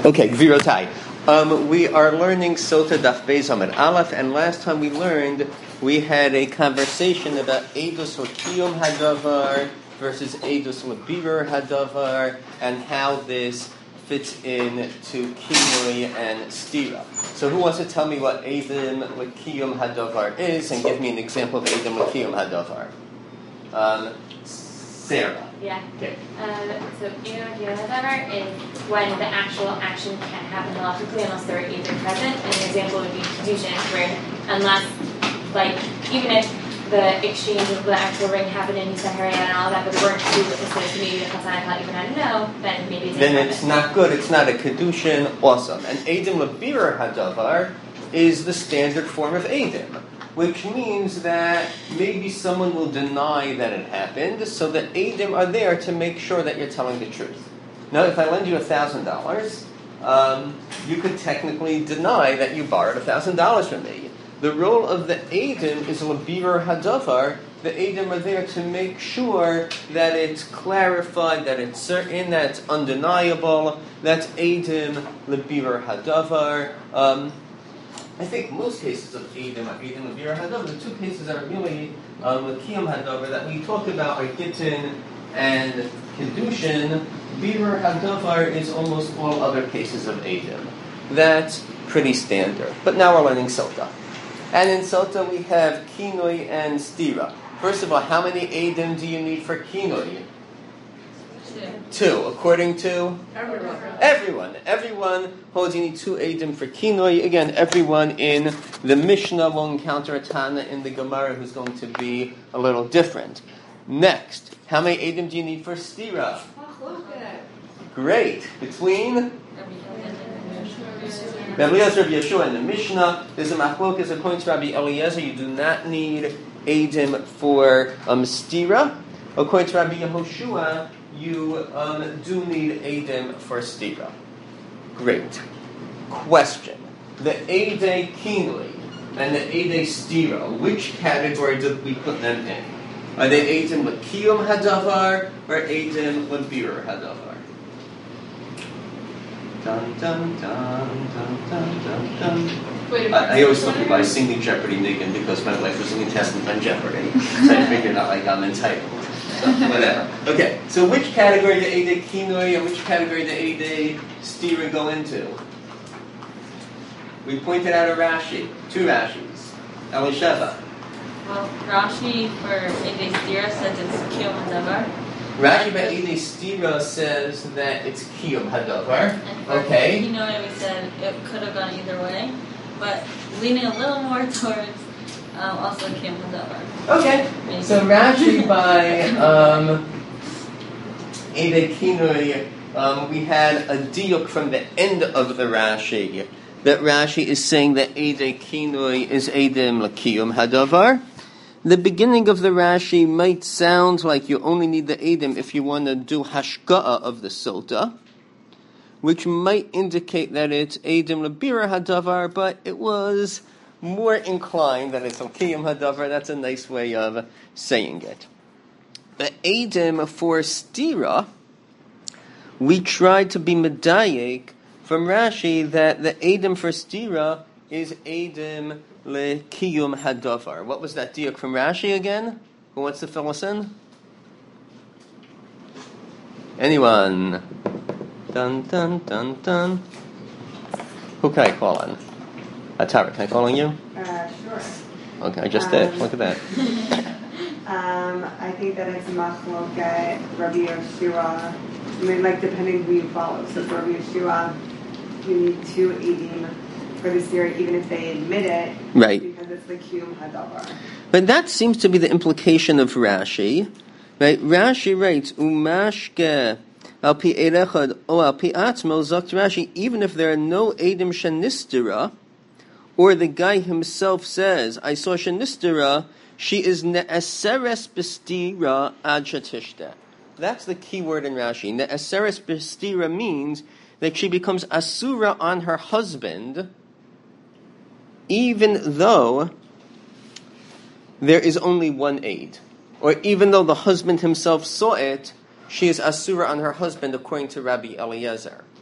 Okay, Gvirotai. We are learning Sota Daf Beis Amud Aleph, and last time we had a conversation about Eidos L'Kiyum Hadavar versus Eidos L'Birur Hadavar, and how this fits in to Kinui and Stira. So who wants to tell me what Eidim L'Kiyum Hadavar is, and give me an example of Eidim L'Kiyum Hadavar? Sarah. Yeah. Okay. So Eidim L'Kiyum Hadavar is when the actual action can't happen logically unless there are either present. And an example would be Kedushin, where unless, even if the exchange of the actual ring happened in Yisrael and all that, but there weren't two witnesses, maybe the Chazan thought even had to know, then maybe it's not good. It's not a Kedushin. Awesome. And Eidim L'Birur Hadavar is the standard form of Eidim, which means that maybe someone will deny that it happened, so that Eidim are there to make sure that you're telling the truth. Now, if I lend you $1,000, you could technically deny that you borrowed $1,000 from me. The role of the Eidim is L'Birur Hadavar. The Eidim are there to make sure that it's clarified, that it's certain, that it's undeniable. That's Eidim L'Birur Hadavar. I think most cases of Eidim are Eidim L'Birur Hadavar. The two cases that are really L'Kiyum Hadavar that we talked about are Gittin and Kedushin. Birur Hadavar is almost all other cases of Eidim. That's pretty standard. But now we're learning Sota. And in Sota we have Kinui and Stira. First of all, how many Eidim do you need for Kinui? Two. According to? Everyone. Everyone holds you need two Eidim for Kinui. Again, everyone in the Mishnah will encounter a Tana in the Gemara who's going to be a little different. Next, how many Eidim do you need for Stira? Great. Between? Rabbi Eliezer, Rabbi Yeshua, in the Mishnah, there's a machlokas according to Rabbi Eliezer. You do not need Eidim for Stira. According to Rabbi Yehoshua, you do need Eidim for Stira. Great. Question. The Eidei Kinui and the Eidei Stira, which category did we put them in? Are they Eidim L'Kiyum Hadavar or Eidim L'Birur Hadavar? Dun, dun, dun, dun, dun, dun, dun. I always thought by singing Jeopardy Niggin because my life was an contestant on Jeopardy. So I figured out I'm entitled. So, whatever. Okay, so which category the Eidei Kinui and which category the Eidei Stira go into? We pointed out a Rashi. Two Rashis. Elisheva. Well, Rashi for Eidei Stira says it's Kiyum Hadavar. Rashi by Eidei Stira says that it's Kiyum Hadavar. Okay. Kinui, we said it could have gone either way, but leaning a little more towards also Kiyum Hadavar. Okay. Maybe. So Rashi by Eidei Kinui, we had a diuk from the end of the Rashi that Rashi is saying that Eidei Kinui is Eidim L'Kiyum Hadavar. The beginning of the Rashi might sound like you only need the Eidim if you want to do hashka'a of the Sota, which might indicate that it's Eidim L'Birur Hadavar, but it was more inclined that it's L'Kiyum Hadavar. That's a nice way of saying it. The Eidim for Stira, we tried to be medayek from Rashi that the Eidim for Stira is Eidim L'Kiyum Hadavar. What was that diuk from Rashi again? Who wants to fill us in? Anyone? Dun, dun, dun, dun. Who can I call on? Tara, can I call on you? Sure. Okay, I just did. Look at that. I think that it's machloket, Rabbi Yeshua. Depending who you follow. So for Rabbi Yeshua, you need two Eidim for the Stira, even if they admit it, right? Because it's the Kiyum Hadavar. But that seems to be the implication of Rashi, right? Rashi writes, "Umashke al pi erechad o al pi atzmo zakt Rashi." Even if there are no Eidim shenistira, or the guy himself says, "I saw shenistira," she is ne'aseres b'stira ad shetishta. That's the key word in Rashi. Ne'aseres b'stira means that she becomes asura on her husband, even though there is only one aid. Or even though the husband himself saw it, she is asura on her husband according to Rabbi Eliezer.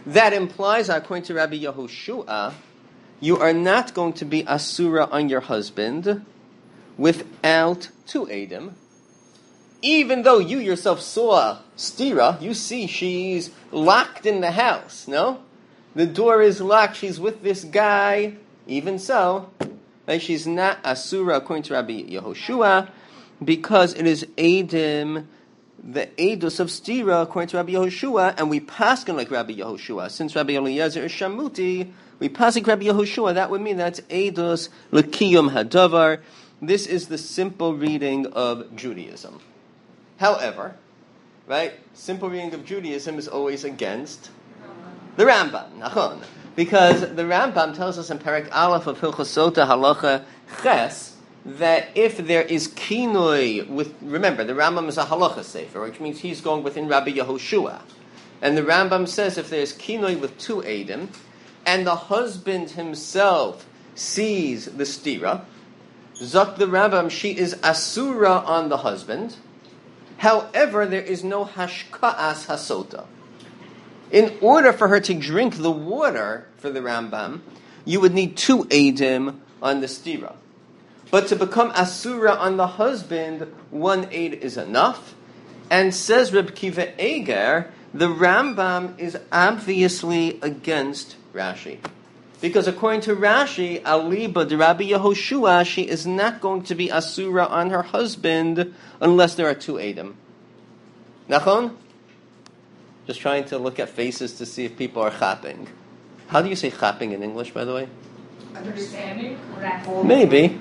That implies, according to Rabbi Yehoshua, you are not going to be asura on your husband without 2 edim, even though you yourself saw stira. You see she's locked in the house, no? The door is locked, she's with this guy. Even so, right, she's not asura according to Rabbi Yehoshua, because it is edim, the edus of stira according to Rabbi Yehoshua, and we paskin like Rabbi Yehoshua. Since Rabbi Eliezer is shamuti, we paskin Rabbi Yehoshua. That would mean that's edus lekiyum hadavar. This is the simple reading of Judaism. However, right, simple reading of Judaism is always against the Rambam, nachon, because the Rambam tells us in Perek Aleph of Hilchosota Halacha Ches that if there is kinoi with, remember, the Rambam is a halacha sefer, which means he's going within Rabbi Yehoshua, and the Rambam says if there's kinoi with 2 edim, and the husband himself sees the stira, zok the Rambam, she is asura on the husband. However, there is no hashka'as hasota. In order for her to drink the water for the Rambam, you would need 2 edim on the stira. But to become asura on the husband, 1 eid is enough. And says Reb Kiva Eger, the Rambam is obviously against Rashi. Because according to Rashi, Aliba de Rabbi Yehoshua, she is not going to be asura on her husband unless there are 2 edim. Nachon? Just trying to look at faces to see if people are chapping. How do you say chapping in English, by the way? Understanding? Maybe.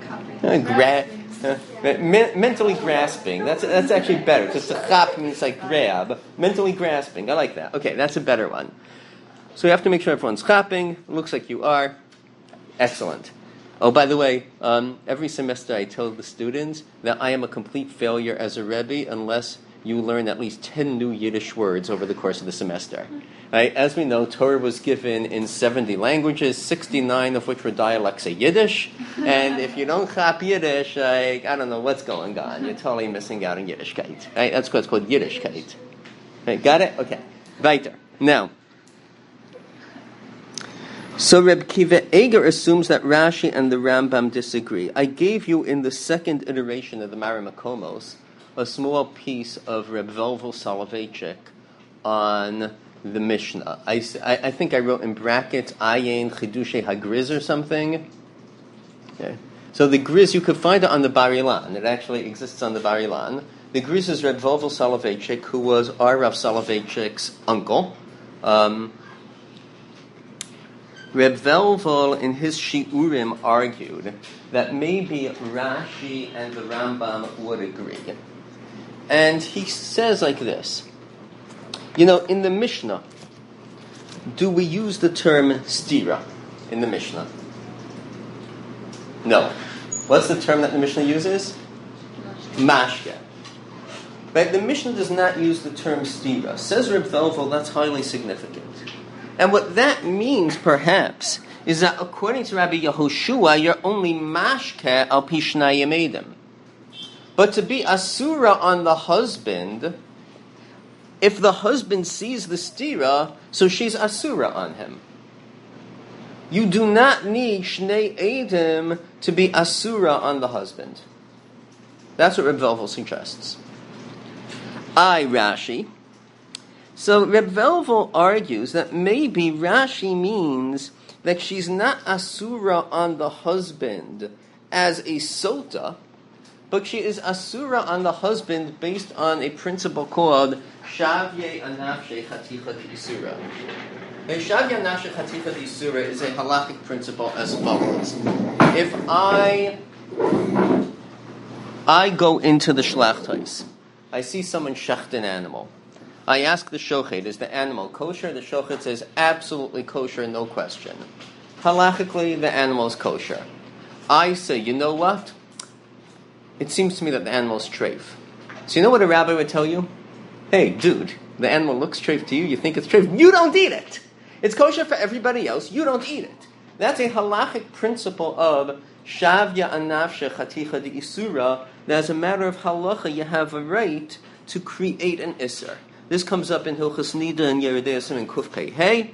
Mentally grasping. That's actually better. Because to chap means like grab. Mentally grasping. I like that. Okay, that's a better one. So you have to make sure everyone's chapping. Looks like you are. Excellent. Oh, by the way, every semester I tell the students that I am a complete failure as a Rebbe unless you learn at least 10 new Yiddish words over the course of the semester. Right? As we know, Torah was given in 70 languages, 69 of which were dialects of Yiddish. And if you don't chap Yiddish, I don't know what's going on. You're totally missing out on Yiddishkeit. Right? That's what's called Yiddishkeit. Right? Got it? Okay. Weiter. Now, so Reb Kiva Eger assumes that Rashi and the Rambam disagree. I gave you in the second iteration of the Marimakomos a small piece of Reb Velvel Soloveitchik on the Mishnah. I think I wrote in brackets Ayin Chidushe Hagriz or something. Okay. So the Griz, you could find it on the Bar Ilan. It actually exists on the Bar Ilan. The Griz is Reb Velvel Soloveitchik, who was our Rav Soloveitchik's uncle. Reb Velvel, in his Shiurim, argued that maybe Rashi and the Rambam would agree. And he says like this. You know, in the Mishnah, do we use the term stira in the Mishnah? No. What's the term that the Mishnah uses? Mashke. Right? The Mishnah does not use the term stira. Says Reb Velvel, that's highly significant. And what that means, perhaps, is that according to Rabbi Yehoshua, you're only mashke al pishnayim edim. But to be asura on the husband, if the husband sees the stira, so she's asura on him. You do not need shnei edim to be asura on the husband. That's what Reb Velvel suggests. Rashi. So Reb Velvel argues that maybe Rashi means that she's not asura on the husband as a sota, but she is asura on the husband based on a principle called shavye anafshe chaticha d'isura. A shavye anafshe chaticha d'isura is a halachic principle as follows. If I go into the shlachtais, I see someone shecht an animal. I ask the shochet, is the animal kosher? The shochet says absolutely kosher, no question. Halachically, the animal is kosher. I say, you know what? It seems to me that the animal is treif. So you know what a rabbi would tell you? Hey, dude, the animal looks treif to you, you think it's treif. You don't eat it. It's kosher for everybody else, you don't eat it. That's a halachic principle of shavya anafshe chaticha de isura, that as a matter of halacha, you have a right to create an isser. This comes up in Hilchos Nida and Yeridei Asim and Kuf Pei Hey.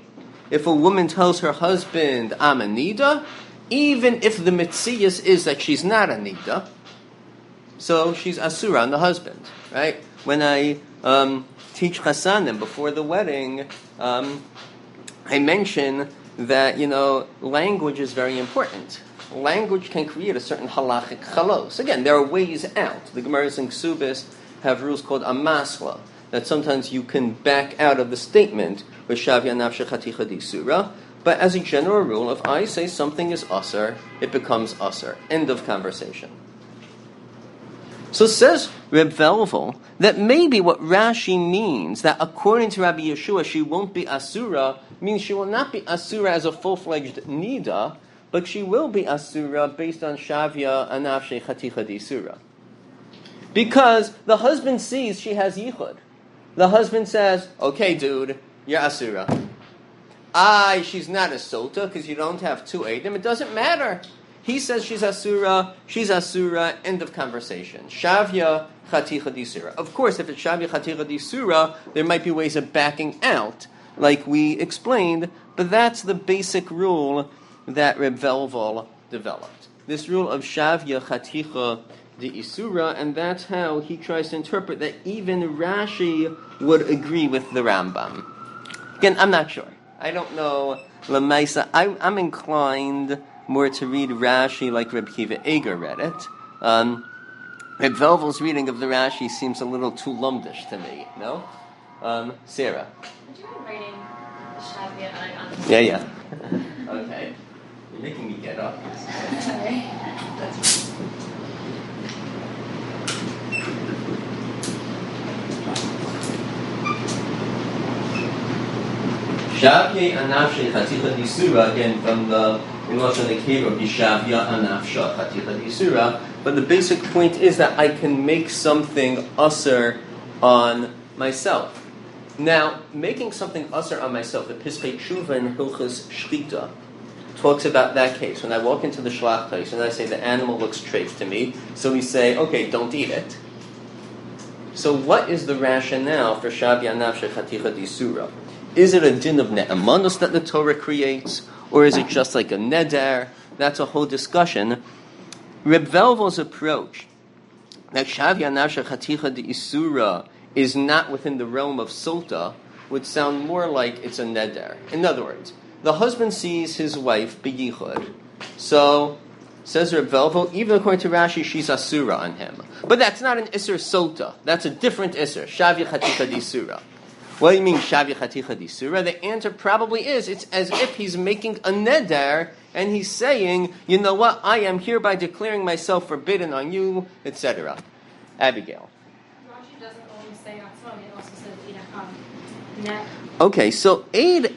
if a woman tells her husband, I'm a nida, even if the mitzias is that she's not a nida, so she's asura on the husband, right? When I teach chasanim before the wedding, I mention that, language is very important. Language can create a certain halachic chalos. Again, there are ways out. The Gemaras and Ksubis have rules called amasla, that sometimes you can back out of the statement, v'shavya nafshe chaticha disura. But as a general rule, if I say something is asar, it becomes asar. End of conversation. So says Reb Velvel that maybe what Rashi means, that according to Rabbi Yeshua she won't be asura, means she will not be asura as a full-fledged nida, but she will be asura based on shavya anafshe chaticha disura. Because the husband sees she has yichud. The husband says, okay, dude, you're asura. She's not a sota because you don't have two edim. It doesn't matter. He says she's asura, end of conversation. Shavya chaticha disura. Of course, if it's shavya chaticha disura, there might be ways of backing out, like we explained, but that's the basic rule that Reb Velvel developed. This rule of shavya chaticha disura, and that's how he tries to interpret that even Rashi would agree with the Rambam. Again, I'm not sure. I don't know. Lamaisa, I'm inclined more to read Rashi like Reb Kiva Eger read it. Reb Velvel's reading of the Rashi seems a little too lumdish to me, no? Sarah? Would you mind writing Shavya on the Yeah. Okay. You're making me get up. Sorry. Shavye anafshe chaticha disura, again from the Lashon Nekeva, Bishavya anafsha chaticha disura. But the basic point is that I can make something usher on myself. Now, making something usher on myself, the Piskei Tshuva in Hilchos Shchita talks about that case. When I walk into the shlach place and I say the animal looks treif to me, so we say, okay, don't eat it. So what is the rationale for Shavya anafshe chaticha disura? Is it a din of ne'emanus that the Torah creates, or is it just like a neder? That's a whole discussion. Reb Velvel's approach that Shavya anafshe chaticha disura is not within the realm of sota would sound more like it's a neder. In other words, the husband sees his wife beyichud, so says Reb Velvel, even according to Rashi, she's asura on him. But that's not an isur sota. That's a different isur, Shavya chaticha disura. What do you mean, Shavya chaticha disura? The answer probably is, it's as if he's making a neder, and he's saying, you know what, I am hereby declaring myself forbidden on you, etc. Abigail. Rashi doesn't only say atzma, it also says net. Okay, so Eid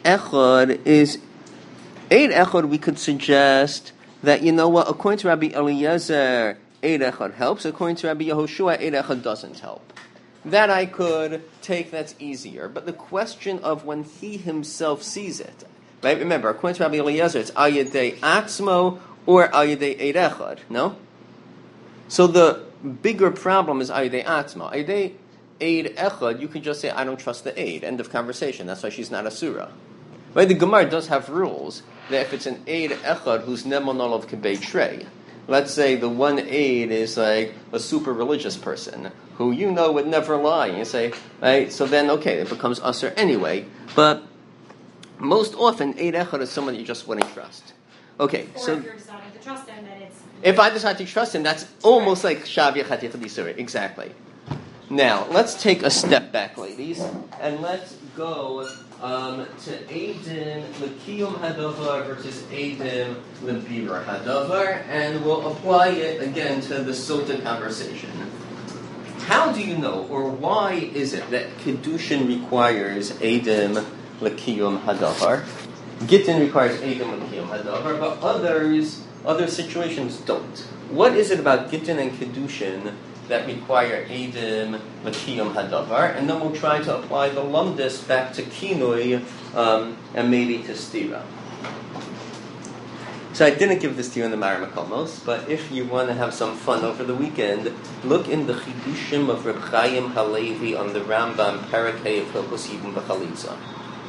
Echad we could suggest that, you know what, according to Rabbi Eliezer, Eid Echad helps, according to Rabbi Yehoshua, Eid Echad doesn't help. That I could take, that's easier. But the question of when he himself sees it, right? Remember, according to Rabbi Eliezer, it's Ayadei Atzmo or Ayadei Eid Echad, no? So the bigger problem is Ayadei Atzmo. Ayadei Eid Echad, you could just say, I don't trust the Eid. End of conversation. That's why she's not a surah. Right? The Gemara does have rules that if it's an Eid Echad who's Nemonol of Kibei Trey, let's say the one aid is like a super religious person who would never lie. You say, right? So then, okay, it becomes usher anyway. But most often, aid echad is someone you just wouldn't trust. Okay, Or so if you're deciding to trust him, then it's... if I decide to trust him, that's almost like Shavya chaticha disura. Exactly. Now, let's take a step back, ladies, and let's go to Eidim L'Kiyum Hadavar versus Eidim L'Bira Hadavar, and we'll apply it again to the Sota conversation. How do you know, or why is it that Kedushin requires Eidim L'Kiyum Hadavar? Gittin requires Eidim L'Kiyum Hadavar, but other situations don't. What is it about Gittin and Kedushin that require Eidim L'Kiyum Hadavar? And then we'll try to apply the Lumdis back to Kinoi and maybe to Stira. So I didn't give this to you in the Maramakomos, but if you want to have some fun over the weekend, look in the Chidushim of Reb Chaim Halevi on the Rambam Parakei of Hilchos Yibum B'Chalitza.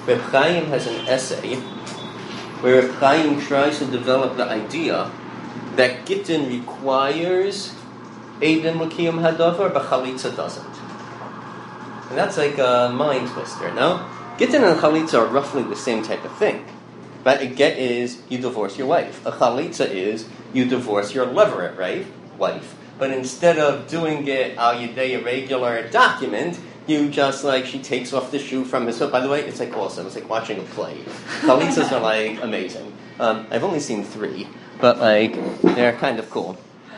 Reb Chaim has an essay where Reb Chaim tries to develop the idea that Gittin requires Eidim L'Kiyum Hadavar, but Chalitza doesn't. And that's like a mind twister, no? Gittin and Chalitza are roughly the same type of thing. But a get is you divorce your wife. A Chalitza is you divorce your leveret, right? Wife. But instead of doing it al yedei a regular document, you just she takes off the shoe from his foot. By the way, it's awesome. It's like watching a play. Chalitzas are amazing. I've only seen 3, but they're kind of cool.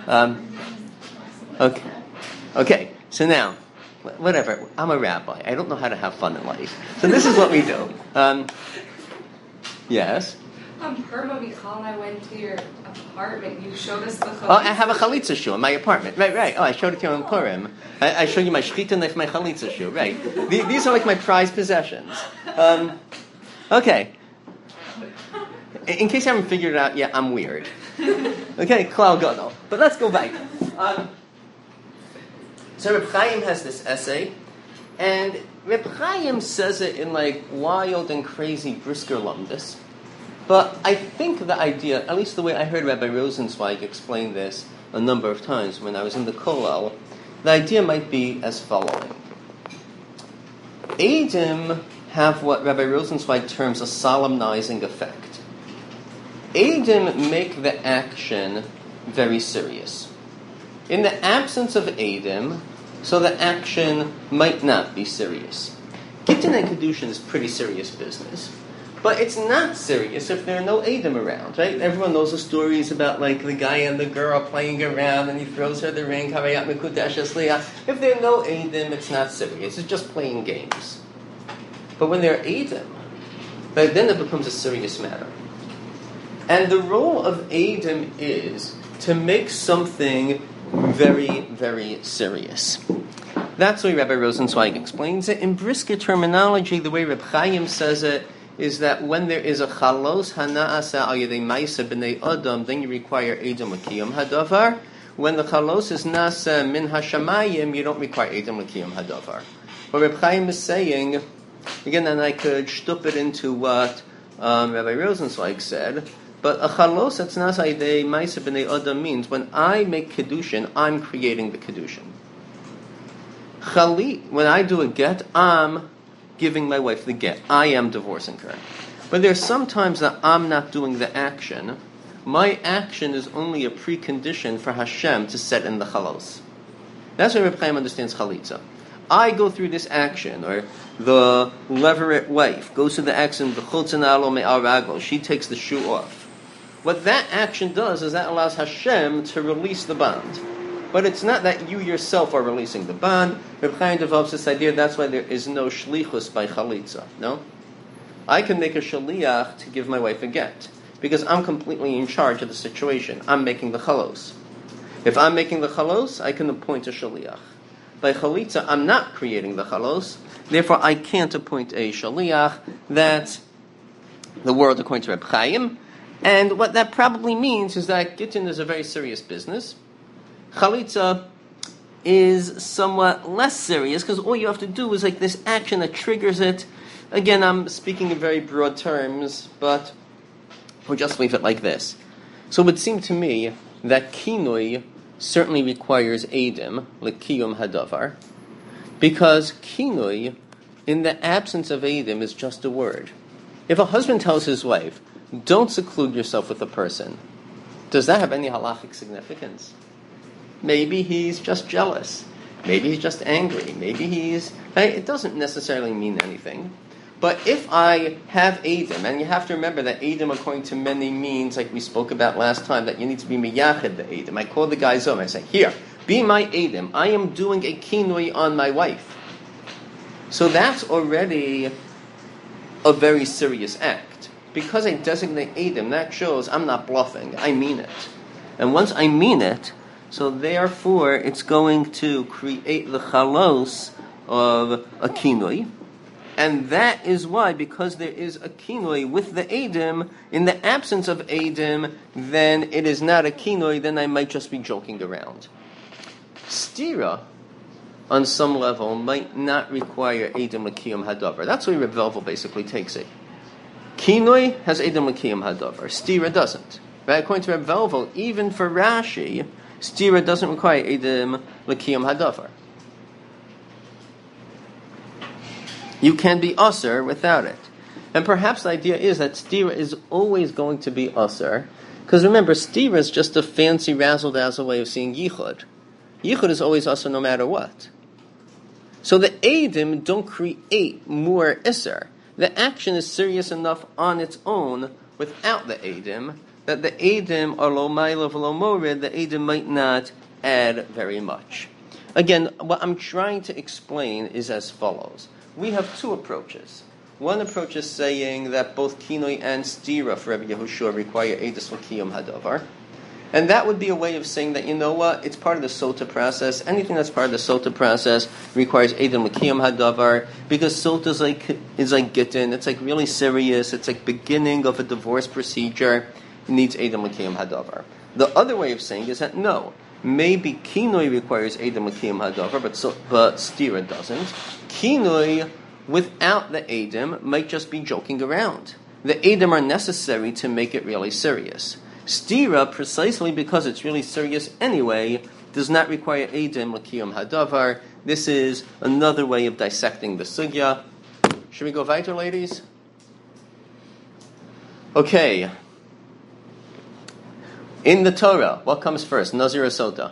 Okay. So now, whatever. I'm a rabbi. I don't know how to have fun in life. So this is what we do. Yes. Herma Michal and I went to your apartment. You showed us the chalitza. Oh, I have a chalitza shoe in my apartment. Right. Oh, I showed it to you on Purim. I showed you my shchita knife, my chalitza shoe. Right. These are my prized possessions. Okay. In case you haven't figured it out yet, I'm weird. Okay, klal gadol. But let's go back. So Reb Chaim has this essay, and Reb Chaim says it in wild and crazy brisker lumdus. But I think the idea, at least the way I heard Rabbi Rosenzweig explain this a number of times when I was in the Kollel, the idea might be as following. Eidim have what Rabbi Rosenzweig terms a solemnizing effect. Eidim make the action very serious. In the absence of Eidim, so the action might not be serious. Gittin and Kedushin is pretty serious business. But it's not serious if there are no Eidim around, right? Everyone knows the stories about the guy and the girl playing around and he throws her the ring, Harayat Mekudesh Asliya. If there are no Eidim, it's not serious. It's just playing games. But when there are Eidim, then it becomes a serious matter. And the role of Eidim is to make something very, very serious. That's the way Rabbi Rosenzweig explains it. In brisker terminology, the way Reb Chaim says it, is that when there is a chalos hana'asa al yedei ma'isa b'nei adam, then you require Eidim L'Kiyum Hadavar. When the chalos is nasa min hashamayim, you don't require Eidim L'Kiyum Hadavar. What Reb Chaim is saying, again, and I could shtup it into what Rabbi Rosenzweig said, but a chalos that's nasa al yedei ma'isa b'nei adam means when I make kedushin, I'm creating the kedushin. When I do a get, I'm giving my wife the get. I am divorcing her. But there's sometimes that I'm not doing the action. My action is only a precondition for Hashem to set in the chalos. That's why Reb Chaim understands chalitza. I go through this action, or the leveret wife goes through the action, she takes the shoe off. What that action does is that allows Hashem to release the bond. But it's not that you yourself are releasing the bond. Reb Chaim develops this idea, that's why there is no shlichus by chalitza. No? I can make a shaliach to give my wife a get, because I'm completely in charge of the situation. I'm making the chalos. If I'm making the chalos, I can appoint a shaliach. By chalitza, I'm not creating the chalos, therefore I can't appoint a shaliach. That's the word according to Reb Chaim. And what that probably means is that Gittin is a very serious business. Chalitza is somewhat less serious because all you have to do is this action that triggers it. Again, I'm speaking in very broad terms, but we'll just leave it like this. So it would seem to me that kinui certainly requires Eidim, L'Kiyum Hadavar, because kinui, in the absence of Eidim, is just a word. If a husband tells his wife, don't seclude yourself with a person, does that have any halachic significance? Maybe he's just jealous. Maybe he's just angry. Maybe it doesn't necessarily mean anything. But if I have Eidim, and you have to remember that Eidim, according to many, means, like we spoke about last time, that you need to be miyached the Eidim. I call the guys over, I say, here, be my Eidim. I am doing a kinui on my wife. So that's already a very serious act. Because I designate Eidim, that shows I'm not bluffing. I mean it. And once I mean it, so therefore, it's going to create the chalos of a kinui. And that is why, because there is a kinui with the Eidim, in the absence of Eidim, then it is not a kinui, then I might just be joking around. Stira on some level, might not require Eidim L'Kiyum Hadavar. That's why Reb Velvel basically takes it. Kinoi has Eidim L'Kiyum Hadavar. Stira doesn't. Right? According to Reb Velvel, even for Rashi, Stira doesn't require Eidim L'Kiyum Hadavar. You can be Aser without it. And perhaps the idea is that Stira is always going to be Aser, because remember, Stira is just a fancy razzle-dazzle way of seeing Yichud. Yichud is always Aser no matter what. So the Eidim don't create more Isser. The action is serious enough on its own without the Eidim that the Eidim are lo ma'ila v'lo morid, the Eidim might not add very much. Again, what I'm trying to explain is as follows. We have two approaches. One approach is saying that both Kinoi and Stira for Rebbe Yehoshua require Eidus L'Kiyum Hadavar. And that would be a way of saying that, you know what, it's part of the Sota process. Anything that's part of the Sota process requires Eidim L'Kiyum Hadavar, because Sota is like Gittin, it's like really serious, it's like beginning of a divorce procedure, it needs Eidim L'Kiyum Hadavar. The other way of saying is that no, maybe Kinoi requires Eidim L'Kiyum Hadavar, but Stira doesn't. Kinoi without the Eidim might just be joking around. The Eidim are necessary to make it really serious. Stira, precisely because it's really serious anyway, does not require Eidim L'Kiyum Hadavar. This is another way of dissecting the sugya. Should we go weiter, ladies? Okay. In the Torah, what comes first, Nazir or Sota?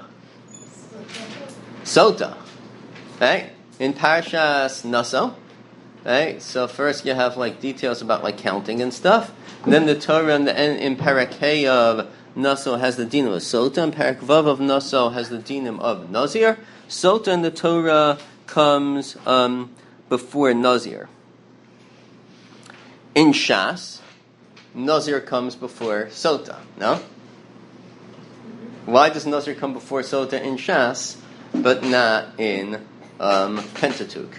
Sota. Right? In Parashas Naso. Right? So first you have like details about like counting and stuff. And then the Torah in Parak Hey of Naso has the dinim of Sota, and Parak Vav of Naso has the dinim of Nazir. Sota in the Torah comes before Nazir. In Shas, Nazir comes before Sota. No? Why does Nazir come before Sota in Shas, but not in Pentateuch?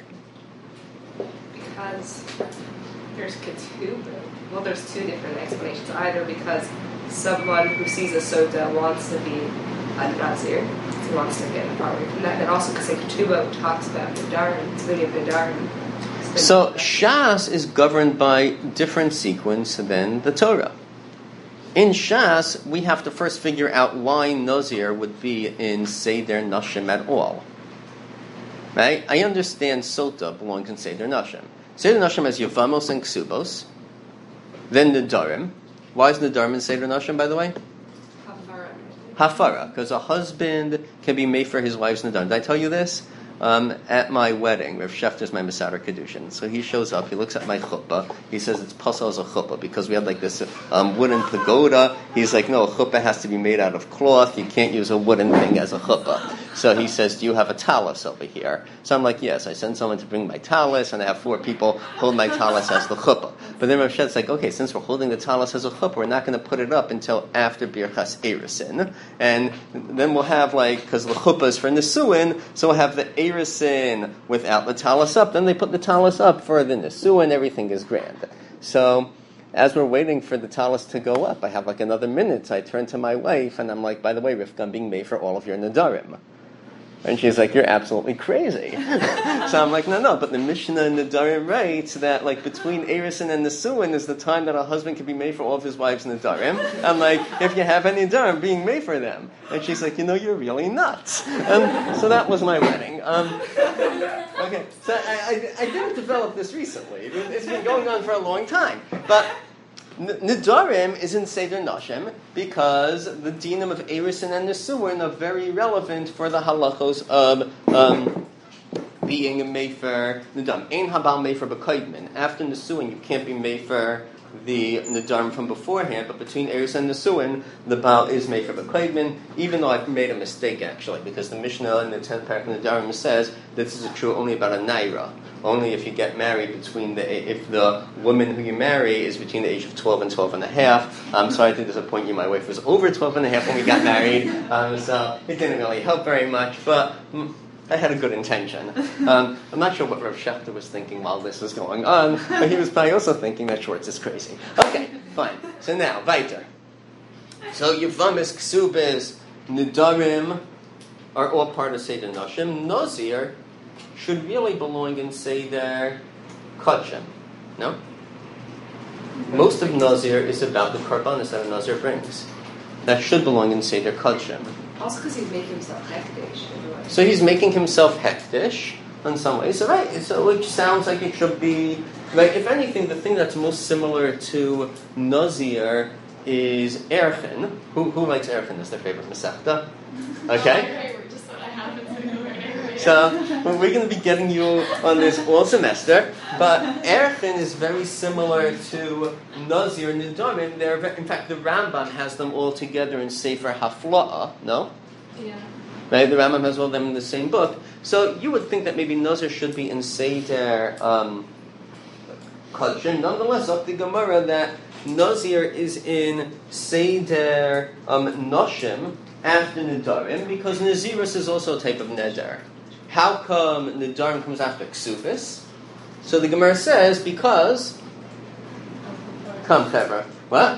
Because there's ketubah. Well, there's two different explanations. Either because someone who sees a sota wants to be a nazir, so wants to get far away from that, and also because ketubah talks about Nadarim, it's really Nadarim. So Shas is governed by different sequence than the Torah. In Shas, we have to first figure out why Nazir would be in Seder Nashim at all. Right? I understand Sota belongs in Seder Nashim. Seder Nashim has Yevamos and Ksubos, then Nadarim. Why is Nadarim in Seder Nashim, by the way? Hafara, because a husband can be made for his wife's Nadarim. Did I tell you this? At my wedding, Rav Shefter is my Mesader Kedushin. So he shows up, he looks at my chuppah, he says it's pasal as a chuppah, because we had like this wooden pagoda. He's like, no, a chuppah has to be made out of cloth, you can't use a wooden thing as a chuppah. So he says, do you have a talis over here? So I'm like, yes, I send someone to bring my talis, and I have 4 people hold my talis as the chuppah. But then Rav Shefter's like, okay, since we're holding the talis as a chuppah, we're not going to put it up until after Birchas Erusin. And then we'll have like, because the chuppah is for Nisuin, so we'll have the Erusin without the talis up. Then they put the talis up for the Nisuin, everything is grand. So as we're waiting for the talis to go up, I have like another minute, so I turn to my wife, and I'm like, by the way, Rivka, I'm being made for all of your Nadarim. And she's like, you're absolutely crazy. So I'm like, no, but the Mishnah in Nadarim writes that like between Erusin and Nisuin is the time that a husband can be made for all of his wives' Nadarim. I'm like, if you have any Nadarim, being made for them. And she's like, you're really nuts. So that was my wedding. Okay, so I didn't develop this recently. It's been going on for a long time. But Nadarim is in Seder Nashim because the dinim of Erusin and Nisuin are very relevant for the halachos of being a mefer Nadarim. Ein habal mefer b'koidmin. After Nisuin, you can't be mefer the Nadarim from beforehand, but between Erusin and Nisuin, the Baal is mefer b'koidmin, even though I've made a mistake actually, because the Mishnah in the 10th parak Nadarim says this is true only about a naira. Only if you get married if the woman who you marry is between the age of 12 and 12 and a half. I'm sorry to disappoint you, my wife was over 12 and a half when we got married, so it didn't really help very much, but I had a good intention. I'm not sure what Rav Shefter was thinking while this was going on, but he was probably also thinking that Schwartz is crazy. Okay, fine. So now, weiter. So Yevamis, Ksubis, Nadarim are all part of Seder Nashim. Nazir should really belong in Seder Kodshim. No? Most of Nazir is about the Karbanis that a Nazir brings. That should belong in Seder Kodshim. Also because he's making himself hektish. So he's making himself hektish in some ways. So right, so which sounds like it should be, right, if anything, the thing that's most similar to Nazir is Erchin. Who likes Erchin as their favorite Masechta? Okay? So we're going to be getting you on this all semester, but Erchin is very similar to Nazir and Nidarim. In fact, the Rambam has them all together in Sefer Hafla'ah, no? Yeah. Right, the Rambam has all of them in the same book. So you would think that maybe Nazir should be in Seder Kodshim. Nonetheless, up the Gemara that Nazir is in Seder Noshim after Nidarim, because Nazirus is also a type of Neder. How come Nidarim comes after Ksubis? So the Gemara says, because... Come, Clever. What?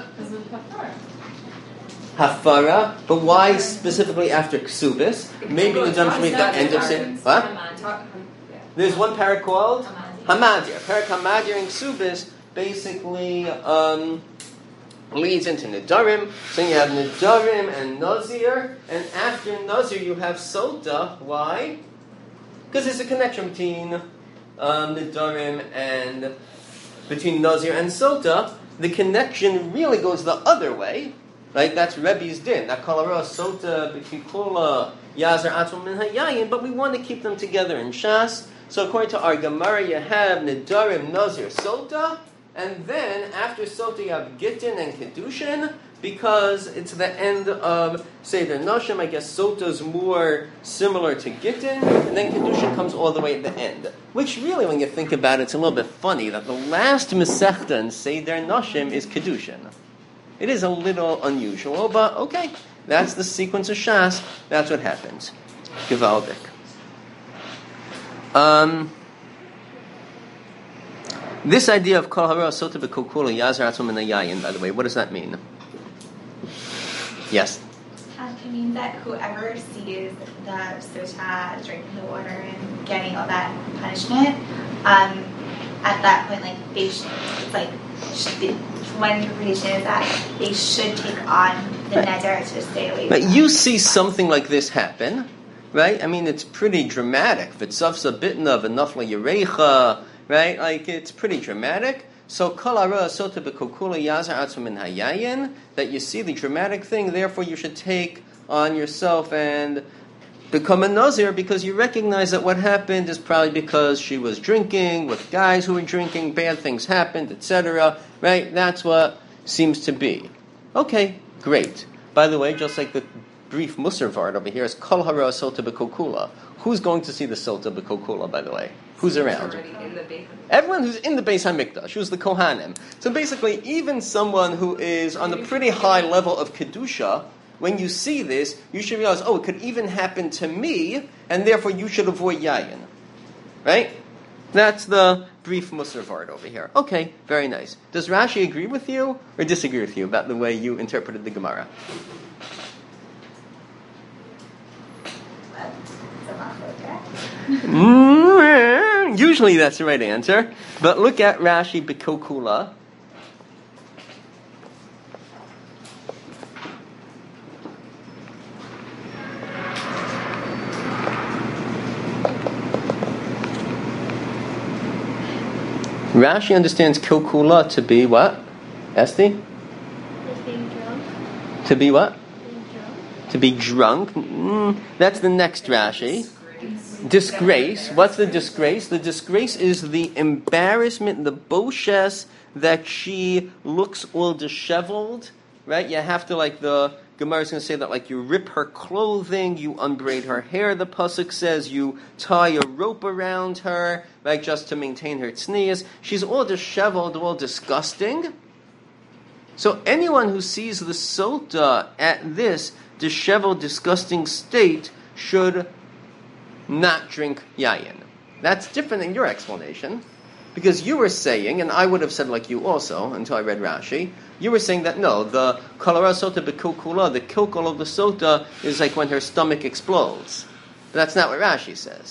Hafara. But why specifically after Ksubis? Maybe Nidarim should be at the end of Seder... What? There's one parak called Hamadir. Parak Hamadir in Ksubis basically leads into Nidarim. So you have Nidarim and Nazir, and after Nazir you have Sota. Why? Because there's a connection between Nidarim and between Nazir and Sota. The connection really goes the other way, right? That's Rebbe's din. That Kalara Sota B'Kikula Yazar Atzum Min Hayayin, but we want to keep them together in Shas. So according to our Gemara, you have Nidarim, Nazir, Sota, and then after Sota you have Gittin and Kedushin, because it's the end of Seder Noshim. I guess Sota's more similar to Gittin, and then Kedushin comes all the way at the end. Which really, when you think about it, it's a little bit funny that the last Masechta in Seder Noshim is Kedushin. It is a little unusual, but okay, that's the sequence of Shas, that's what happens. Givaldik. This idea of Kol Hara Sota B'Kokula Yazar Atzum Min Hayayin, by the way, what does that mean? Yes? It means that whoever sees the Sota drinking the water and getting all that punishment, at that point, like, they should, it's like, one interpretation is that they should take on the neder to stay away from. But you see something like this happen, right? I mean, it's pretty dramatic. V'tzavsa bitna v'nafla yerecha, right? Like, it's pretty dramatic. So, kol hara sota b'kokula yazar atzum min hayayin, that you see the dramatic thing, therefore you should take on yourself and become a Nazir, because you recognize that what happened is probably because she was drinking with guys who were drinking, bad things happened, etc. Right? That's what seems to be. Okay, great. By the way, just like the brief Musar Vard over here is Kol Hara Sota B'Kokula. Who's going to see the Sota B'Kokula, by the way? Who's around? Everyone who's in the Beis HaMikdash, who's the Kohanim. So basically, even someone who is on a pretty high level of Kedusha, when you see this, you should realize, oh, it could even happen to me, and therefore you should avoid Yayin. Right? That's the brief Musar Vard over here. Okay, very nice. Does Rashi agree with you or disagree with you about the way you interpreted the Gemara? Usually that's the right answer. But look at Rashi B'Kokula. Rashi understands Kokula to be what? Esti? Being drunk. To be what? Being drunk. To be drunk. That's the next Rashi. Disgrace. What's the disgrace? The disgrace is the embarrassment, the boshes, that she looks all disheveled. Right? You have to, like, the Gemara is going to say that, like, you rip her clothing, you unbraid her hair, the pasuk says, you tie a rope around her, right, just to maintain her tznius. She's all disheveled, all disgusting. So anyone who sees the sota at this disheveled, disgusting state should not drink yayin. That's different than your explanation, because you were saying, and I would have said like you also, until I read Rashi, you were saying that no, the kalara sota b'kokula, the kilkul of the sota is like when her stomach explodes. But that's not what Rashi says.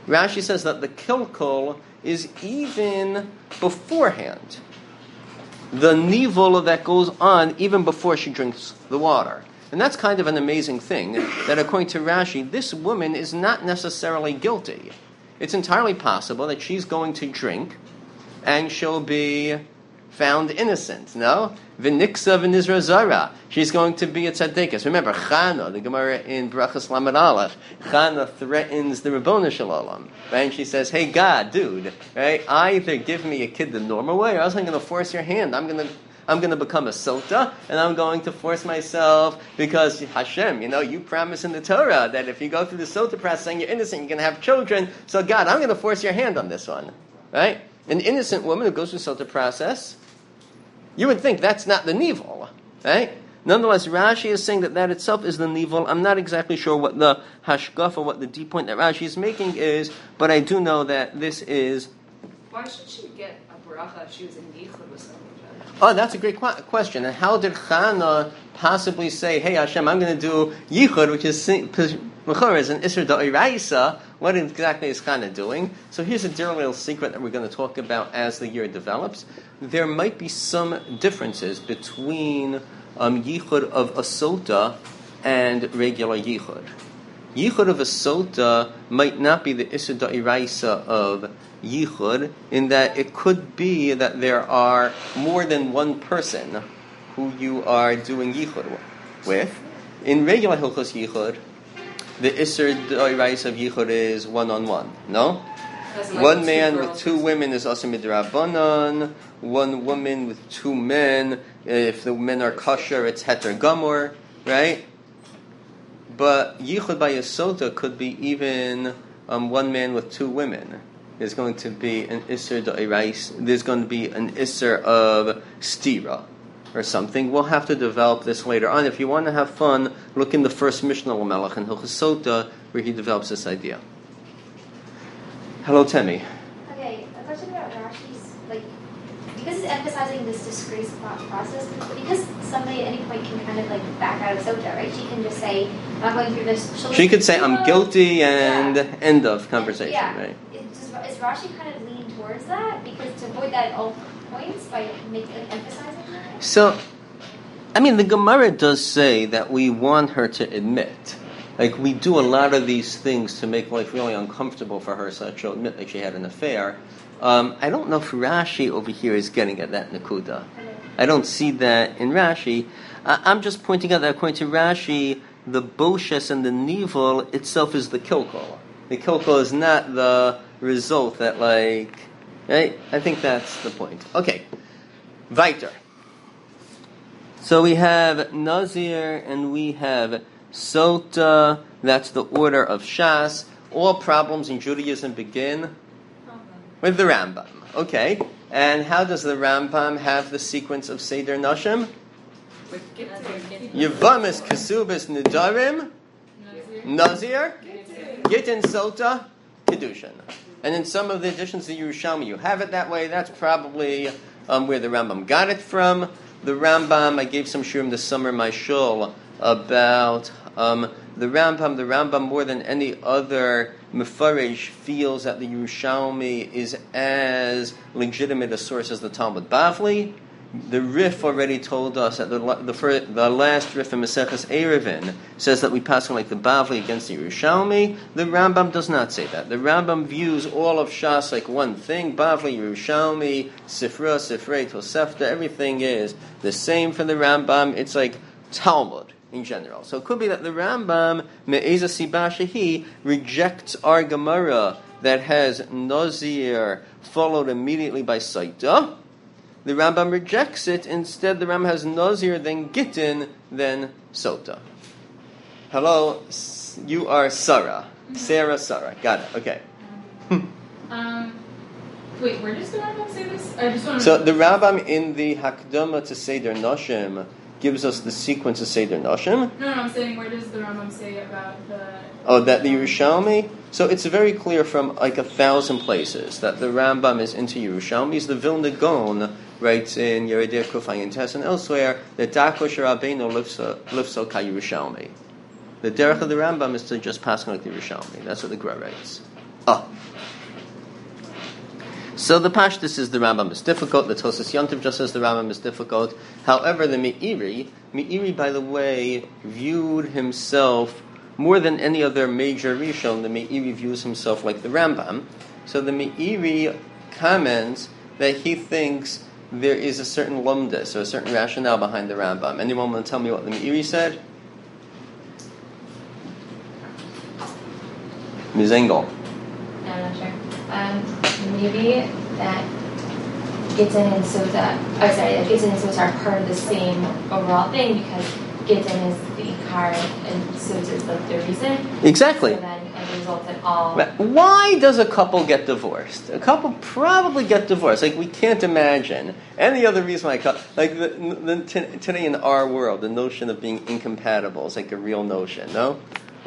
Rashi says that the kilkul is even beforehand. The nivul that goes on even before she drinks the water. And that's kind of an amazing thing, that according to Rashi, this woman is not necessarily guilty. It's entirely possible that she's going to drink, and she'll be found innocent, no? V'niksa v'nizra zara. She's going to be a tzaddikus. Remember, Chana, the Gemara in Brachas Lamed Aleph, Chana threatens the Ribono Shel Olam. Right? And she says, hey God, dude, right? Either give me a kid the normal way, or else I'm going to force your hand. I'm going to become a sota, and I'm going to force myself, because Hashem, you promise in the Torah that if you go through the sota process and you're innocent, you're going to have children. So God, I'm going to force your hand on this one. Right? An innocent woman who goes through the sota process, you would think that's not the nivul, right? Nonetheless, Rashi is saying that itself is the nivul. I'm not exactly sure what the hashkafa, what the deep point that Rashi is making is, but I do know that this is... Why should she get a bracha if she was in yichud with someone? Oh, that's a great question. And how did Chana possibly say, hey Hashem, I'm going to do yichud, which is an isser da'iraisa? What exactly is Chana doing? So here's a dear little secret that we're going to talk about as the year develops. There might be some differences between yichud of a sota and regular yichud. Yichud of a sota might not be the isser da'iraisa of yichud, in that it could be that there are more than one person who you are doing yichud with. In regular hilchos yichud, the isser da'iraisa of yichud is one-on-one. No? One man with two women is also midrabanan. One woman with two men, if the men are kosher, it's heter gamor, right? But yichud by a sota could be even one man with two women. There's going to be an isser da'iraisa. There's going to be an isser of stira or something. We'll have to develop this later on. If you want to have fun, look in the first Mishnah L'Melech in Hilchos Sota, where he develops this idea. Hello, Temi. Okay, a question about Rashi's, because it's emphasizing this disgrace process, because somebody at any point can kind of back out of Sota, right? She can just say, I'm going through this. She could say, I'm guilty, and end of conversation, right? Is Rashi kind of leaning towards that? Because to avoid that at all points by emphasizing that? So, the Gemara does say that we want her to admit. We do a lot of these things to make life really uncomfortable for her, so that she'll admit that she had an affair. I don't know if Rashi over here is getting at that nakuda. I don't see that in Rashi. I'm just pointing out that according to Rashi, the boshes and the nivul itself is the kilkul. The kilkul is not the result that, right? I think that's the point. Okay, weiter. So we have Nazir and we have Sota. That's the order of Shas. All problems in Judaism begin with the Rambam. Okay, and how does the Rambam have the sequence of Seder Nashim? Yevamis, Kesubis, Nidarim, Nazir, Gittin, Sota, Kedushin. And in some of the editions of Yerushalmi, you have it that way. That's probably where the Rambam got it from. The Rambam, I gave some shurim this summer in my shul about the Rambam. The Rambam, more than any other Mefarish, feels that the Yerushalmi is as legitimate a source as the Talmud Bavli. The Rif already told us that the last Rif in Maseches Erevin says that we pass on like the Bavli against the Yerushalmi. The Rambam does not say that. The Rambam views all of Shas like one thing. Bavli, Yerushalmi, Sifra, Sifrei, Tosefta, everything is the same for the Rambam. It's like Talmud in general. So it could be that the Rambam, Me'eza Siba Shehi, rejects our Gemara that has Nazir followed immediately by Saita. The Rambam rejects it. Instead, the Rambam has Nazir, then Gittin, then Sota. Hello, you are Sarah. Sarah. Got it. Okay. Wait, where does the Rambam say this? I just want to. So the Rambam in the Hakdama to Seder Nashim gives us the sequence of Seder Nashim. No, I'm saying where does the Rambam say about the... Oh, that the Yerushalmi? So it's very clear from 1,000 places that the Rambam is into Yerushalmis. The Vilna Gaon writes in Yeridei Kufayin Tess and elsewhere that Dakosh Rabbeinu lifso ka Yerushalmi. The derech of the Rambam is to just pass on like the Yerushalmi. That's what the Gra writes. So the Pashtus is the Rambam is difficult. The Tosas Yontiv just says the Rambam is difficult. However, the Meiri, by the way, viewed himself more than any other major Rishon. The Meiri views himself like the Rambam. So the Meiri comments that he thinks there is a certain lumdus or a certain rationale behind the Rambam. Anyone want to tell me what the Meiri said? Ms. Engel. I'm not sure. Maybe that Gittin and Sota, that Gittin and Sota are part of the same overall thing because Gittin is the Ikar and Sota is the reason. Exactly. So then as a result it all... Why does a couple get divorced? A couple probably get divorced. Like, we can't imagine any other reason why today in our world, the notion of being incompatible is like a real notion, no?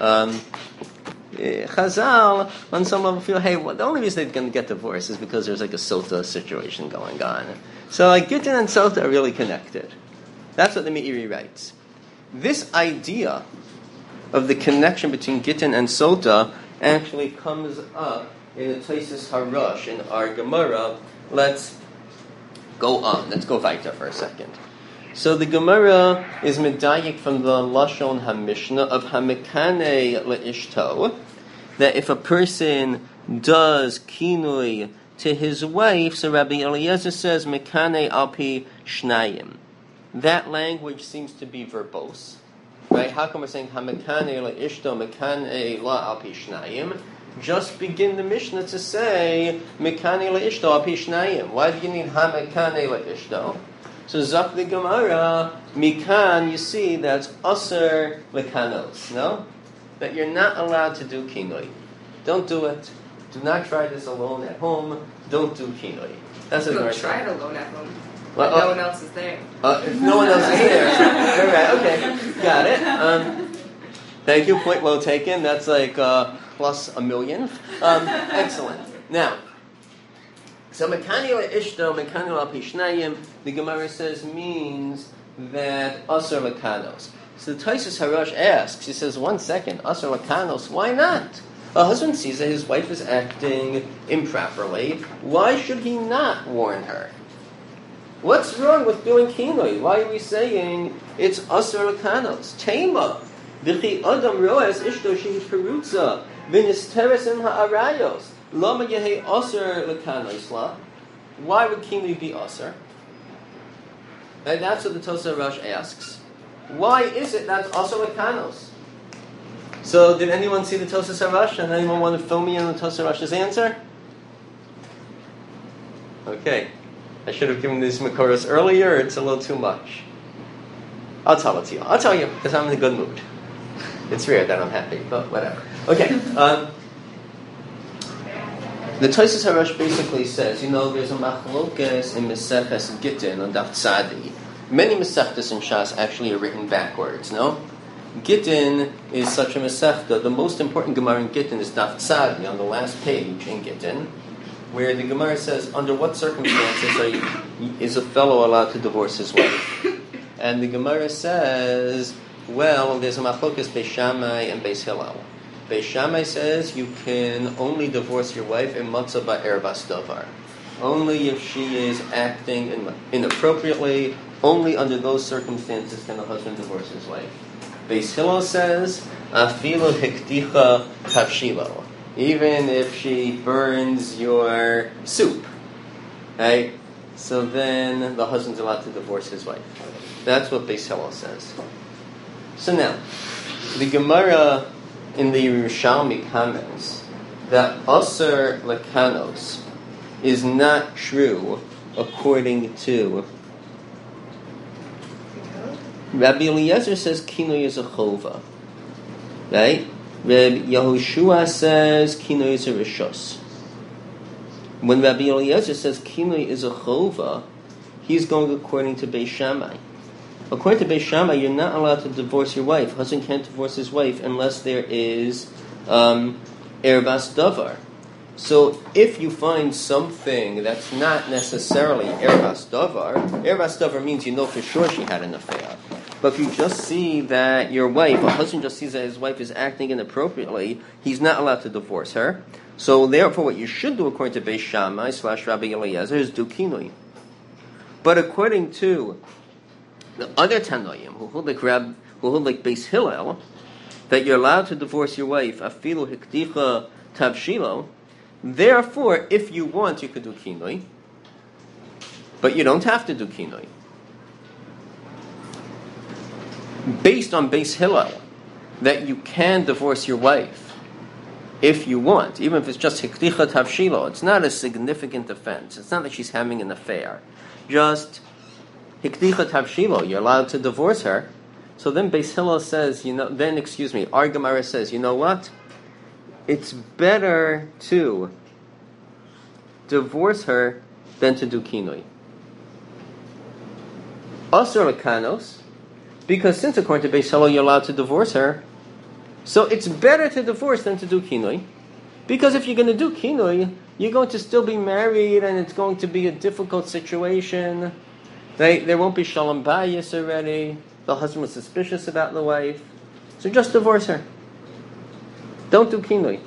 Chazal, on some level, feel, hey, the only reason they're going to get divorced is because there's like a Sota situation going on. So, like, Gittin and Sota are really connected. That's what the Meiri writes. This idea of the connection between Gittin and Sota actually comes up in the Taisus Harush in our Gemara. Let's go on. Let's go weiter for a second. So the Gemara is medayik from the Lashon HaMishnah of Hamekane le'ishto, that if a person does kinui to his wife, so Rabbi Eliezer says Mekane alpi shnayim. That language seems to be verbose, right? How come we're saying Hamekane le'ishto, Mekane la alpi shnayim? Just begin the Mishnah to say Mekane le'ishto alpi shnayim. Why do you need Hamekane le'ishto? So Zak the Gemara, Mikan, you see, that's Aser Lekanos, no? That you're not allowed to do kinoi. Don't do it. Do not try this alone at home. Don't do kinoi. That's what Don't try it alone at home. Well, no one else is there. If no one else is there. All right, okay. Got it. Thank you. Point well taken. That's like plus a million. Excellent. Now, so Mekani Ishto, Mekani Pishnayim, the Gemara says means that Asar Lekanos. So the Taisus Harush asks, he says, 1 second, Asar Lekanos, why not? A husband sees that his wife is acting improperly. Why should he not warn her? What's wrong with doing kinoi? Why are we saying it's Asar Lekanos? Tema, V'chi Adam Roes Ishto Shehi Perutza, V'nisteres in Ha'arayos. Lama yehe aser lekanos la. Why would kinui be aser? And that's what the Tosas Harush asks. Why is it that's aser lekanos? So, did anyone see the Tosas Harush? And anyone want to fill me in on the Tosas Harush's answer? Okay, I should have given these Makoros earlier. It's a little too much. I'll tell it to you. I'll tell you because I'm in a good mood. It's rare that I'm happy, but whatever. Okay. The Tosas Harush basically says, there's a machlokes in Maseches Gittin on Daf Tzadi. Many Masechtas in Shas actually are written backwards, no? Gittin is such a Masechta. The most important Gemara in Gittin is Daf Tzadi, on the last page in Gittin, where the Gemara says, under what circumstances is a fellow allowed to divorce his wife? And the Gemara says, well, there's a machlokes Beis Shammai and Beis Hillel. Beis Shammai says you can only divorce your wife in matzah ba'er bas davar. Only if she is acting inappropriately, only under those circumstances can the husband divorce his wife. Beis Hillel says, afilu hikdicha kavshilo. Even if she burns your soup, right? So then the husband's allowed to divorce his wife. That's what Beis Hillel says. So now, the Gemara in the Yerushalmi comments that Aser Lekanos is not true according to Rabbi Eliezer says kinoi is a chova, right? Rabbi Yehoshua says kinoi is a rishos. When Rabbi Eliezer says kinoi is a chova, he's going according to Beis Shammai. According to Beis Shammai, you're not allowed to divorce your wife. Husband can't divorce his wife unless there is erbas davar. So if you find something that's not necessarily erbas davar means you know for sure she had an affair. But if you just see that your wife, a husband just sees that his wife is acting inappropriately, he's not allowed to divorce her. So therefore, what you should do according to Beis Shammai / Rabbi Eliezer is do kinui. But according to the other Tanoim who hold like Beis Hillel, that you're allowed to divorce your wife afilu hikdicha tavshilo. Therefore, if you want, you could do kinui, but you don't have to do kinui. Based on Beis Hillel, that you can divorce your wife if you want, even if it's just hikdicha tavshilo. It's not a significant offense. It's not that she's having an affair. Just hikdicha tavshilo, you're allowed to divorce her. So then Beis Hillel says, Ar Gemara says, you know what? It's better to divorce her than to do kinui. Asur lekanos, because since according to Beis Hillel you're allowed to divorce her, so it's better to divorce than to do kinui. Because if you're going to do kinui, you're going to still be married and it's going to be a difficult situation. There won't be shalom bayis already. The husband was suspicious about the wife. So just divorce her. Don't do kinui.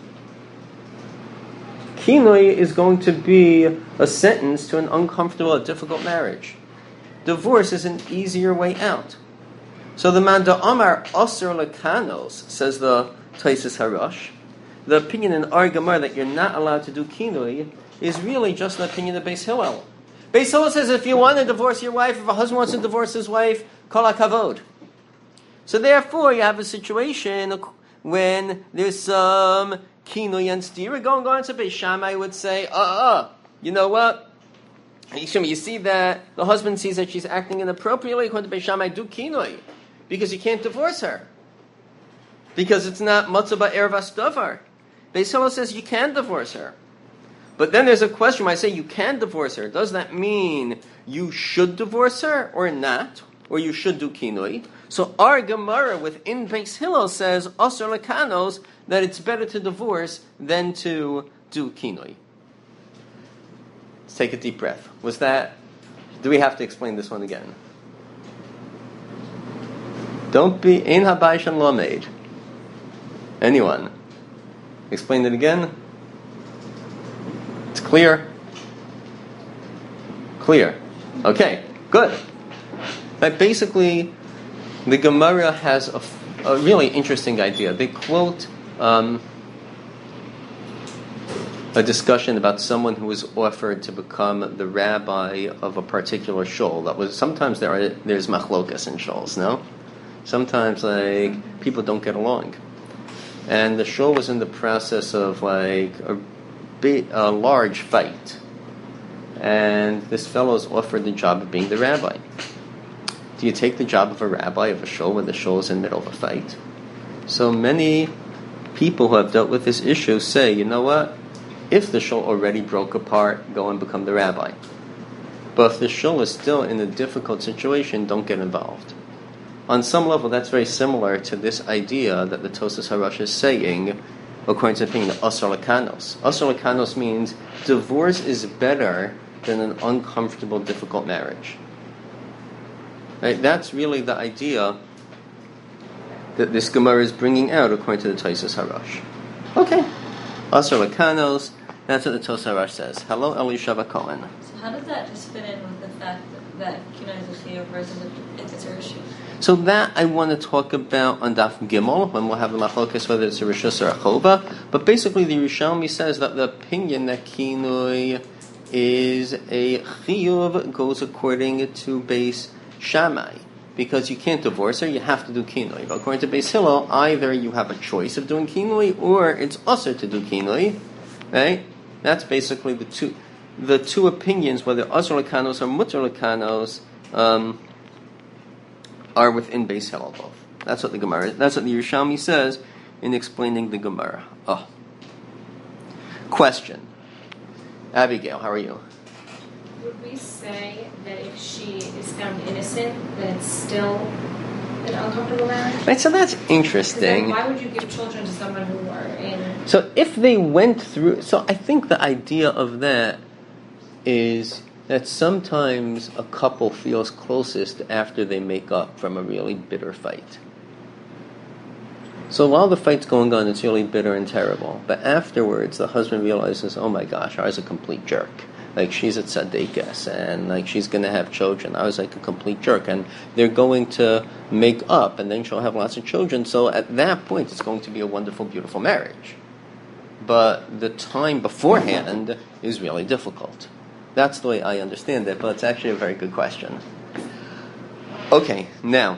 Kinui is going to be a sentence to an uncomfortable or difficult marriage. Divorce is an easier way out. So the Manda Amar Asur Lekanos, says the Taisus Harosh, the opinion in Ar Gemara that you're not allowed to do kinui is really just the opinion of Beis Hillel. Beis Hillel says if you want to divorce your wife, if a husband wants to divorce his wife, kol hakavod. So therefore you have a situation when there's some kinui and stira going on. So Beis Shammai would say, you know what? You see that the husband sees that she's acting inappropriately. According to Beis Shammai, do kinui, because you can't divorce her, because it's not matzah ba'erev davar. Beis Hillel says you can divorce her, but then there's a question. When I say you can divorce her, does that mean you should divorce her or not, or you should do kinui? So our Gemara within Beis Hillel says asur lekanos, that it's better to divorce than to do kinui. Let's take a deep breath. Do we have to explain this one again? Don't be ein habaishan lamed. Anyone? Explain it again. It's clear. Clear. Okay, good. But basically, the Gemara has a really interesting idea. They quote a discussion about someone who was offered to become the rabbi of a particular shul. That was sometimes there's machlokas in shuls, no? Sometimes people don't get along, and the shul was in the process of a large fight, and this fellow is offered the job of being the rabbi. Do you take the job of a rabbi of a shul when the shul is in the middle of a fight? So many people who have dealt with this issue say, you know what? If the shul already broke apart, go and become the rabbi. But if the shul is still in a difficult situation, don't get involved. On some level, that's very similar to this idea that the Tosas Harosh is saying, according to the opinion of Asur Lekanos. Asur Lekanos means divorce is better than an uncomfortable, difficult marriage. Right? That's really the idea that this Gemara is bringing out, according to the Tosas Harosh. Okay. Asur Lekanos, that's what the Tosas Harosh says. Hello, Elishava Cohen. So how does that just fit in with the fact that kinui is a chiyuv versus it's a issue? So that I want to talk about on Daf Gimel, when we'll have a machlokes whether it's a rishus or a chova. But basically the Yerushalmi says that the opinion that kinui is a chiyuv goes according to Beis Shammai. Because you can't divorce her, you have to do kinui. But according to Beis Hillel, either you have a choice of doing kinui, or it's usher to do kinui. Right? That's basically the two opinions, whether asur lekanos or mutar lekanos, are within Beis Hillel both. That's what the Gemara. That's what the Yerushalmi says in explaining the Gemara. Question. Abigail, how are you? Would we say that if she is found innocent, then it's still an uncomfortable marriage? Right, so that's interesting. Then why would you give children to someone who are in? So if they went through, so I think the idea of that is that sometimes a couple feels closest after they make up from a really bitter fight. So while the fight's going on, it's really bitter and terrible. But afterwards, the husband realizes, oh my gosh, I was a complete jerk. Like, she's a tzaddikas, and like she's going to have children. I was like a complete jerk. And they're going to make up, and then she'll have lots of children. So at that point, it's going to be a wonderful, beautiful marriage. But the time beforehand is really difficult. That's the way I understand it, but it's actually a very good question. Okay, now,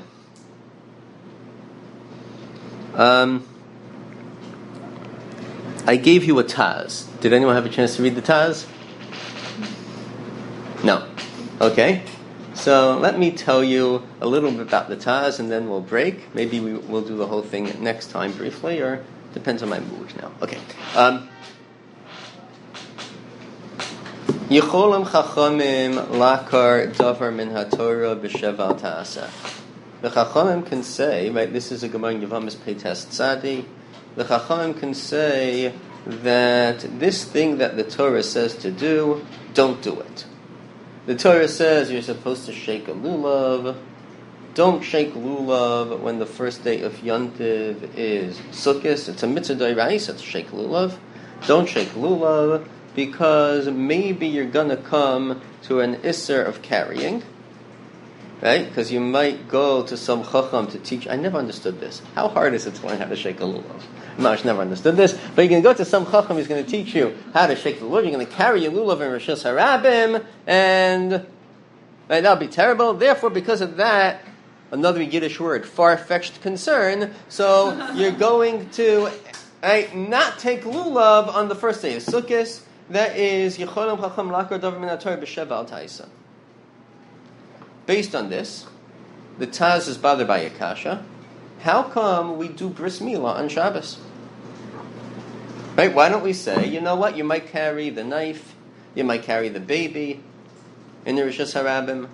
I gave you a Taz. Did anyone have a chance to read the Taz? No. Okay. So let me tell you a little bit about the Taz, and then we'll break. Maybe we'll do the whole thing next time briefly, or depends on my mood now. Okay. Yicholim chachamim lakar davar min haTorah b'sheval ta'aseh. The chachamim can say, right, this is a Gemara in Yevamos Peites Tzadi. The chachamim can say that this thing that the Torah says to do, don't do it. The Torah says you're supposed to shake a lulav. Don't shake lulav when the first day of Yontiv is Sukkot. It's a mitzvah d'oraisa to shake lulav. Don't shake lulav because maybe you're going to come to an isser of carrying, right? Because you might go to some chacham to teach. I never understood this. How hard is it to learn how to shake a lulav? Mamash never understood this. But you're going to go to some chacham who's going to teach you how to shake the lulav. You're going to carry your lulav in Rishus Harabim, and right, that'll be terrible. Therefore, because of that, another Yiddish word, far-fetched concern. So you're going to not take lulav on the first day of Sukkot. That is Yecholim Chacham Lakar Davar Min HaTorah B'Sheval Ta'isa. Based on this, the Taz is bothered by Akasha. How come we do bris milah on Shabbos? Right? Why don't we say, you know what? You might carry the knife, you might carry the baby in the Rishus Harabim,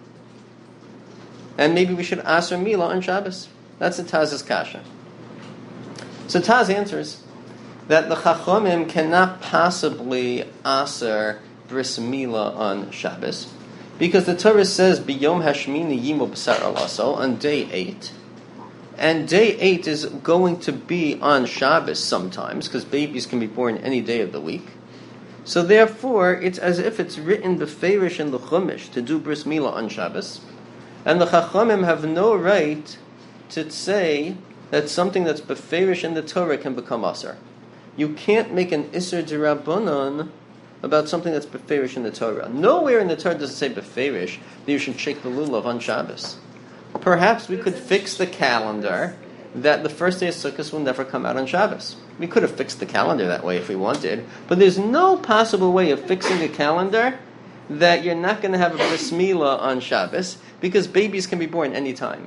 and maybe we should aser milah on Shabbos. That's the Taz's kasha. So Taz answers that the Chachamim cannot possibly aser bris milah on Shabbos because the Torah says biyom hashmini yimo b'sar alaso on day 8. And day 8 is going to be on Shabbos sometimes, because babies can be born any day of the week. So therefore, it's as if it's written beferish in the Chumash to do bris milah on Shabbos. And the Chachamim have no right to say that something that's beferish in the Torah can become aser. You can't make an iser d'Rabbanan about something that's beferish in the Torah. Nowhere in the Torah does it say beferish that you should shake the lulav on Shabbos. Perhaps we could fix the calendar that the first day of Sukkot will never come out on Shabbos. We could have fixed the calendar that way if we wanted, but there's no possible way of fixing a calendar that you're not going to have a bris milah on Shabbos, because babies can be born any time.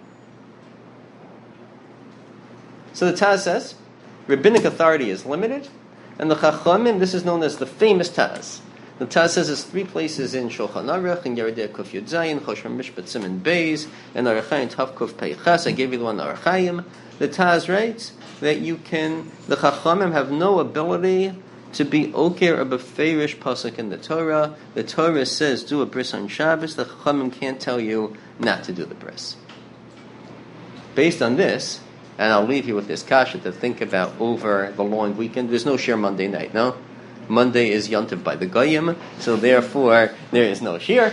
So the Taz says, rabbinic authority is limited, and the Chachamim, this is known as the famous Taz. The Taz says there's 3 places in Shulchan Aruch, in Yeridei Kuf Yud Zayin, Chosher Mishpat Siman Beis, and Arachayim Tav Kuf Peichas. I gave you the one Arachayim. The Taz writes that the Chachamim have no ability to be oker or beferish pasuk in the Torah. The Torah says do a bris on Shabbos. The Chachamim can't tell you not to do the bris. Based on this, and I'll leave you with this kasha to think about over the long weekend. There's no shir Monday night, no? Monday is Yontiv by the Goyim, so therefore there is no shir.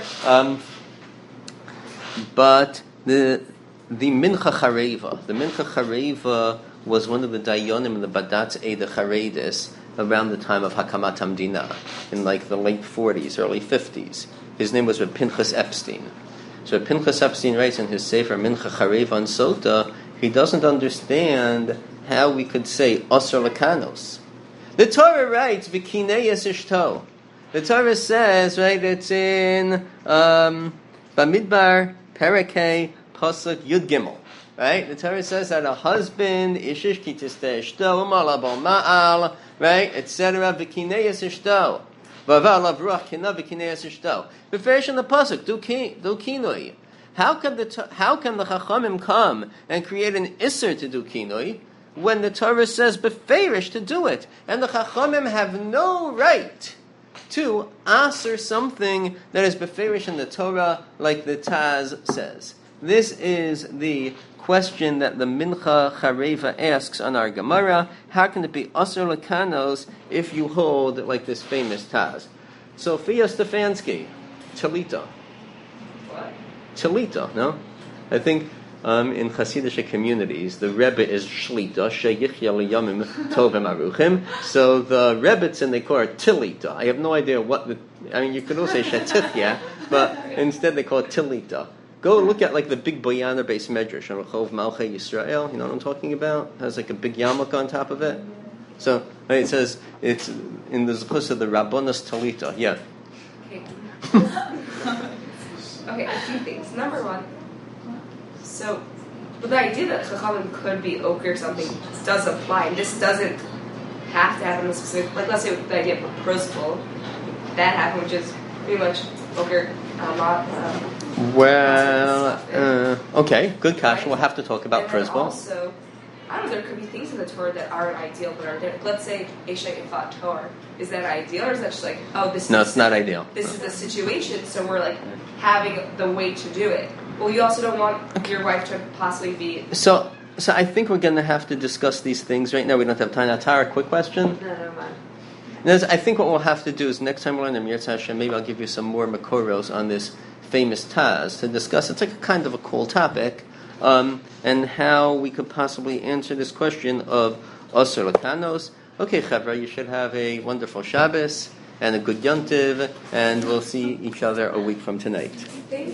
But the Mincha Chareva was one of the Dayanim in the Badatz Eda Charedis around the time of Hakamat Hamdina, in like the late 40s, early 50s. His name was Reb Pinchas Epstein. So Reb Pinchas Epstein writes in his Sefer Mincha Chareva on Sota, he doesn't understand how we could say Osir Lakanos. The Torah writes, V'kineyas ishto. The Torah says, right, it's in Bamidbar, Perekei, Pasuk, Yud Gimel. Right? The Torah says that a husband, Ishish kitiste ishto, Umalabo ma'al, right, etc., V'kineyas ishto. V'aval avruach kina v'kineyas ishto. Beferish in the Pasuk, do kinoi. How can the Chachamim come and create an Isser to do kinoi when the Torah says beferish to do it? And the Chachamim have no right to aser something that is beferish in the Torah, like the Taz says. This is the question that the Mincha Chareva asks on our Gemara. How can it be Asur Lekanos if you hold like this famous Taz? Sophia Stefanski, Talita. What? Talita, no? I think in Hasidic communities, the Rebbe is Shlita, Sheyichya Liyamim Tovim Aruchim. So the Rebbitzin, they call it Tilita. I have no idea you could also say Shetichya, but instead they call it Tilita. Go look at like the big Boyaner based medrash on Rechov Malchei Yisrael. You know what I'm talking about? It has like a big yarmulke on top of it. So it says it's in the Zechus of the Rabbonos Talita. Yeah. Okay, a few things. Number one, so the idea that Chachamim could be ochre or something does apply. And this doesn't have to happen in a specific. Like let's say with the idea of a principle, that happened, which is pretty much ochre. Okay, good kasha. We'll have to talk about and principle. Also, I don't know, there could be things in the Torah that aren't ideal, but are there. Let's say Esha Ifat Torah. Is that ideal, or is that just like, No, it's not ideal. This is the situation, so we're like having the way to do it. Well, you also don't want your wife to possibly be. So I think we're going to have to discuss these things right now. We don't have time. Now, Tara, quick question. No, mind. I think what we'll have to do is next time we're on the Mirza Hashem, maybe I'll give you some more makoros on this famous Taz to discuss. It's like a kind of a cool topic, and how we could possibly answer this question of Asur Lekanos. Okay, Chevra, you should have a wonderful Shabbos and a good Yontiv, and we'll see each other a week from tonight.